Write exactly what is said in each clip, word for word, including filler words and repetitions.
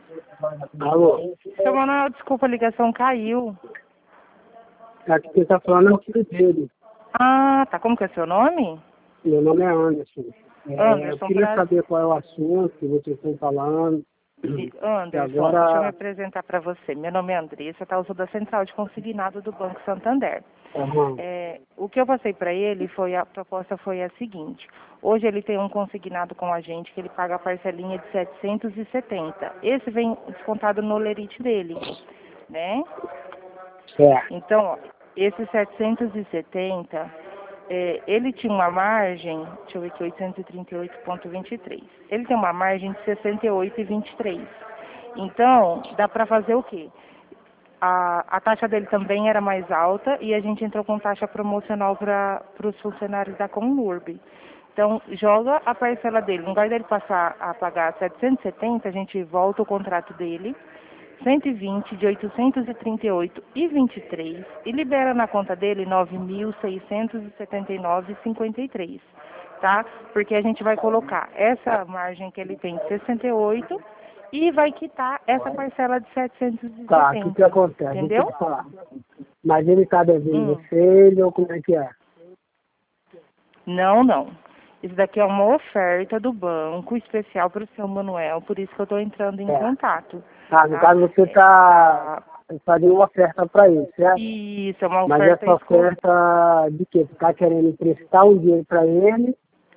Alô? Seu Manuel, desculpa, a ligação caiu. Aqui quem tá falando é o filho dele. Ah, tá. Como que é seu nome? Meu nome é Anderson. É, Anderson, eu queria pra... saber qual é o assunto que vocês estão falando. E, E Anderson, deixa eu me agora... apresentar para você. Meu nome é Andressa, tá? Eu sou da Central de Consignado do Banco Santander. Uhum. É, o que eu passei para ele foi, a proposta foi a seguinte. Hoje ele tem um consignado com a gente que ele paga a parcelinha de setecentos e setenta. Esse vem descontado no lerite dele, né? Certo. Então, ó, esse setecentos e setenta, é, ele tinha uma margem, deixa eu ver aqui, oitocentos e trinta e oito vírgula vinte e três. Ele tem uma margem de sessenta e oito vírgula vinte e três. Então, dá para fazer o quê? A, a taxa dele também era mais alta e a gente entrou com taxa promocional para os funcionários da Conlurb. Então, joga a parcela dele. No lugar dele passar a pagar setecentos e setenta, a gente volta o contrato dele, cento e vinte de oitocentos e trinta e oito e vinte e três e libera na conta dele nove mil seiscentos e setenta e nove vírgula cinquenta e três, tá? Porque a gente vai colocar essa margem que ele tem de sessenta e oito e vai quitar essa parcela de setecentos e setenta. Tá, o que que acontece? Entendeu? Deixa eu te falar. Mas ele tá devendo Hum. você ou como é que é? Não, não. Isso daqui é uma oferta do banco especial para o seu Manuel, por isso que eu estou entrando em É. contato. Ah, no Tá? caso você tá fazendo uma oferta para ele, certo? Isso, é uma Mas oferta essa exclusiva. oferta de quê? Você tá querendo emprestar um dinheiro para ele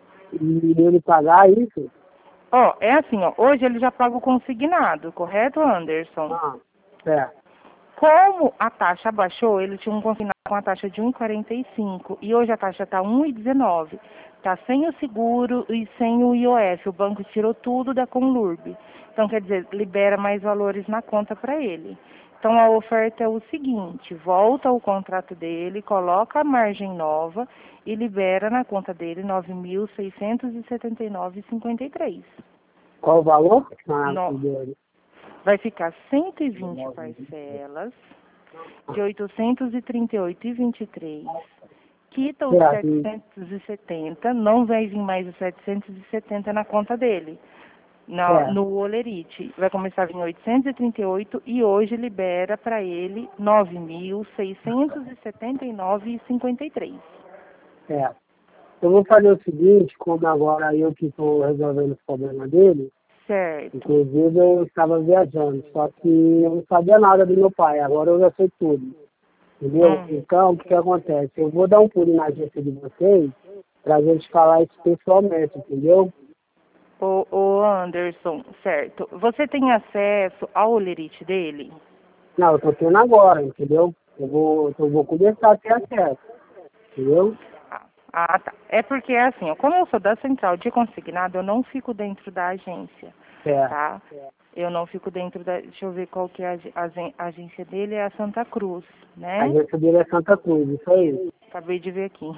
e ele pagar isso? Ó, é assim, ó, hoje ele já paga o consignado, correto, Anderson? Ah, certo. Como a taxa baixou, ele tinha um consignado com a taxa de um vírgula quarenta e cinco e hoje a taxa está um vírgula dezenove. Está sem o seguro e sem o I O F. O banco tirou tudo da Conlurb. Então, quer dizer, libera mais valores na conta para ele. Então, a oferta é o seguinte, volta o contrato dele, coloca a margem nova e libera na conta dele nove mil seiscentos e setenta e nove vírgula cinquenta e três. Qual o valor? Ah, No- dele. Vai ficar cento e vinte parcelas de oitocentos e trinta e oito vírgula vinte e três. Quita os Certo. setecentos e setenta, não vai vir mais os setecentos e setenta na conta dele. Na, Certo. no Olerite. Vai começar a vir oitocentos e trinta e oito e hoje libera para ele nove mil seiscentos e setenta e nove vírgula cinquenta e três. Certo. Eu vou fazer o seguinte, como agora eu que estou resolvendo o problema dele, Certo. inclusive eu estava viajando, só que eu não sabia nada do meu pai, agora eu já sei tudo. Entendeu? Hum. Então, o que, que acontece? Eu vou dar um pulo na agência de vocês para a gente falar isso pessoalmente, entendeu? Ô, ô Anderson, certo. Você tem acesso ao Olerite dele? Não, eu estou tendo agora, entendeu? Eu vou, eu vou começar a ter acesso, entendeu? Ah, ah, tá. É porque assim, ó, como eu sou da central de consignado, eu não fico dentro da agência, Certo. tá? Eu não fico dentro da. Deixa eu ver qual que é a, ag- a agen- a agência dele, é a Santa Cruz, A né? agência dele é Santa Cruz, isso aí. Acabei de ver aqui.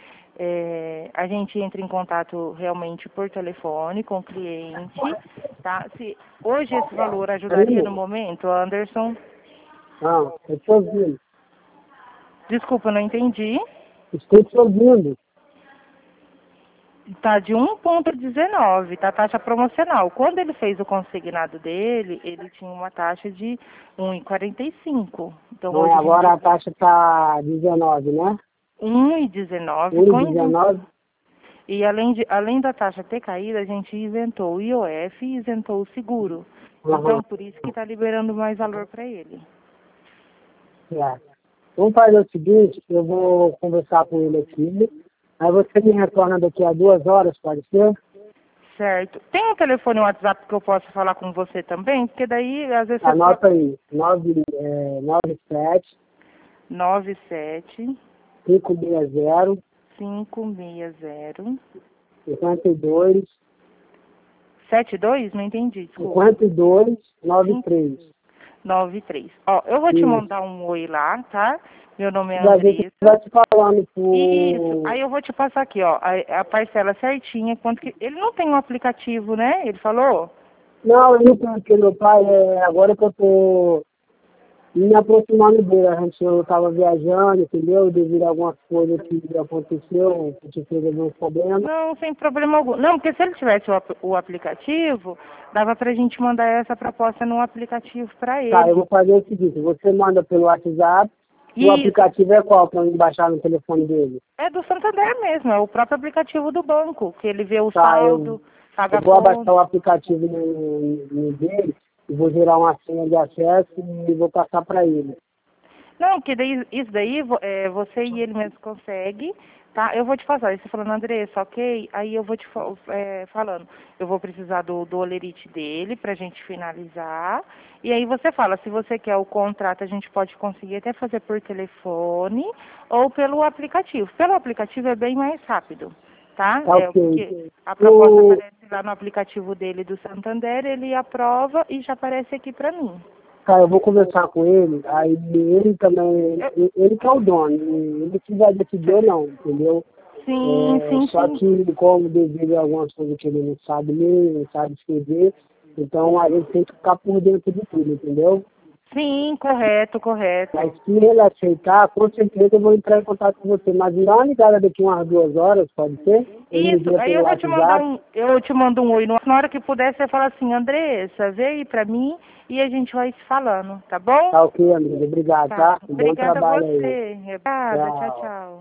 É, a gente entra em contato realmente por telefone com o cliente, tá? Se hoje esse valor ajudaria no momento, Anderson? Não, eu estou ouvindo. Desculpa, não entendi. Estou te ouvindo. Tá de um vírgula dezenove, tá taxa promocional. Quando ele fez o consignado dele, ele tinha uma taxa de um vírgula quarenta e cinco. Então Não, hoje a agora a gente taxa está dezenove, né? um vírgula dezenove um com e dezenove. e além de além da taxa ter caído, a gente isentou o I O F e isentou o seguro. Aham. Então por isso que está liberando mais valor para ele. Certo. Vamos fazer o seguinte, eu vou conversar com ele aqui. Aí você me retorna daqui a duas horas, pode ser? Certo. Tem um telefone e um WhatsApp que eu possa falar com você também? Porque daí às vezes você Anota aí, nove, é, nove sete nove sete cinco seis zero cinco seis zero cinquenta e dois sete dois? Não entendi, desculpa. cinquenta e dois noventa e três. nove três. Ó, eu vou te Isso. mandar um oi lá, tá? Meu nome é E a gente Andressa. vai te falando por... Isso. Aí eu vou te passar aqui, ó, a, a parcela certinha, quanto que... Ele não tem um aplicativo, né? Ele falou? Não, eu não tenho, porque meu pai, é, agora que eu tô e me aproximando dele. A gente, eu estava viajando, entendeu? Devido a algumas coisas que aconteceu, que te fez alguns problemas. Não, sem problema algum. Não, porque se ele tivesse o, ap- o aplicativo, dava pra gente mandar essa proposta no aplicativo pra ele. Tá, eu vou fazer o seguinte, você manda pelo WhatsApp, o Isso. aplicativo é qual para eu baixar no telefone dele? É do Santander mesmo, é o próprio aplicativo do banco, que ele vê o Tá, saldo, eu, paga eu a vou conta. abaixar o aplicativo no, no dele, e vou gerar uma senha de acesso e vou passar para ele. Não, que daí, isso daí vo- é, você e ele mesmo consegue, tá? Eu vou te passar, aí você falando, Andressa, ok? Aí eu vou te fa- é, falando, eu vou precisar do, do olerite dele pra gente finalizar. E aí você fala, se você quer o contrato, a gente pode conseguir até fazer por telefone ou pelo aplicativo. Pelo aplicativo é bem mais rápido, tá? Tá, É, ok. porque a proposta Eu, aparece lá no aplicativo dele do Santander, ele aprova e já aparece aqui pra mim. cara, eu vou conversar com ele, aí ele também, Eu- ele, ele que é o dono, e ele que vai decidir ou não, entendeu? Sim, É, sim, só sim. que, como devido a algumas coisas que ele não sabe ler, não sabe escrever, então a gente tem que ficar por dentro de tudo, entendeu? Sim, correto, correto. Mas se ele aceitar, com certeza eu vou entrar em contato com você. Mas me dá uma ligada daqui umas duas horas, pode ser? Ele me Isso, liga aí pelo eu vou te mandar WhatsApp. um, eu te mando um oi. Na hora que puder, você fala assim, Andressa, vê aí pra mim e a gente vai se falando, tá bom? Tá ok, amigo. Obrigado, Tá. tá? Bom Obrigada a trabalho aí. você. Obrigada, tchau, Tchau. tchau.